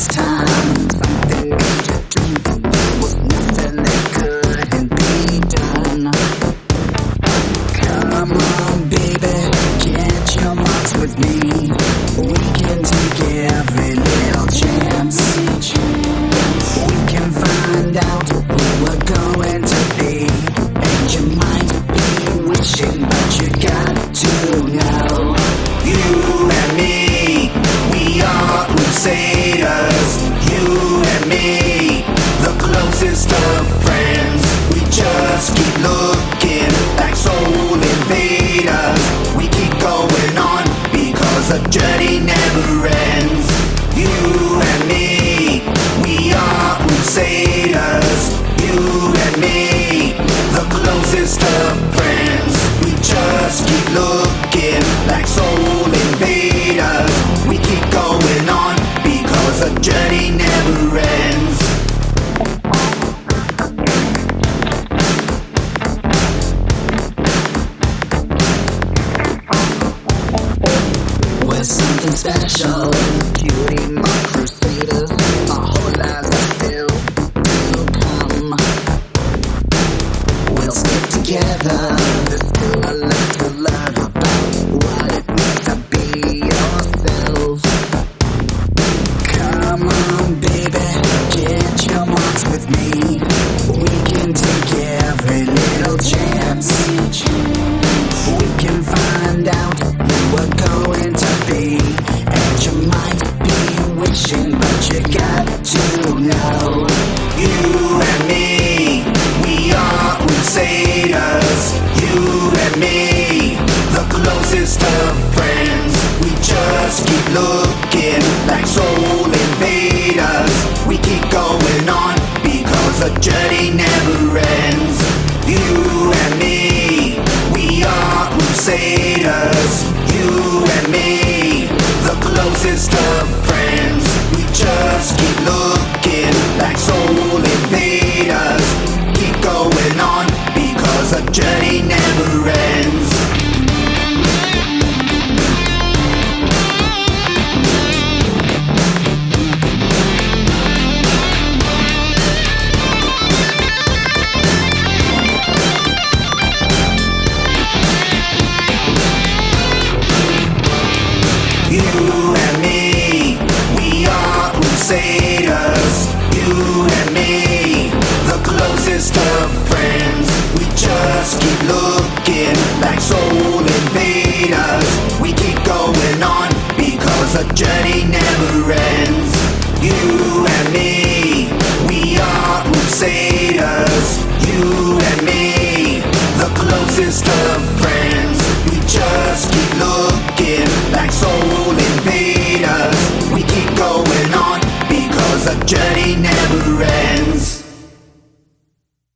last time something made you drink, there was nothing that couldn't be done. Come on, baby, get your marks with me. We can take every little chance. We can find out who we're going to be. And you might be wishing, but you got to know. You and me, we are crusaders. You and me, the closest of friends. We just keep looking like soul invaders. We keep going on because the journey never ends. You and me, we are crusaders. You and me, the closest of friends. We just keep looking like soul invaders. We keep going on because the journey never ends. We're something special, cutie mark crusaders. Our whole lives are still to come. We'll stick together. There's still a lot to learn about what it means to be yourself. Come on, baby, get your marks with me. We can take every little chance. We can find out who we're going to be. And you might be wishing, but you got to know. You and me, we are crusaders. You and me, the closest of friends. We just keep looking like soul invaders. We keep going on because the journey never ends. You and me, we are crusaders. You and me, the closest of friends. We just keep looking like soul invaders. Keep going on because the journey never ends. You and me, we are crusaders. You and me, the closest of friends. We just keep looking like soul invaders. We keep going on because the journey never ends. You and me, we are crusaders. You and me, the closest of friends. We just keep looking like soul invaders. We keep going on because the journey never ends.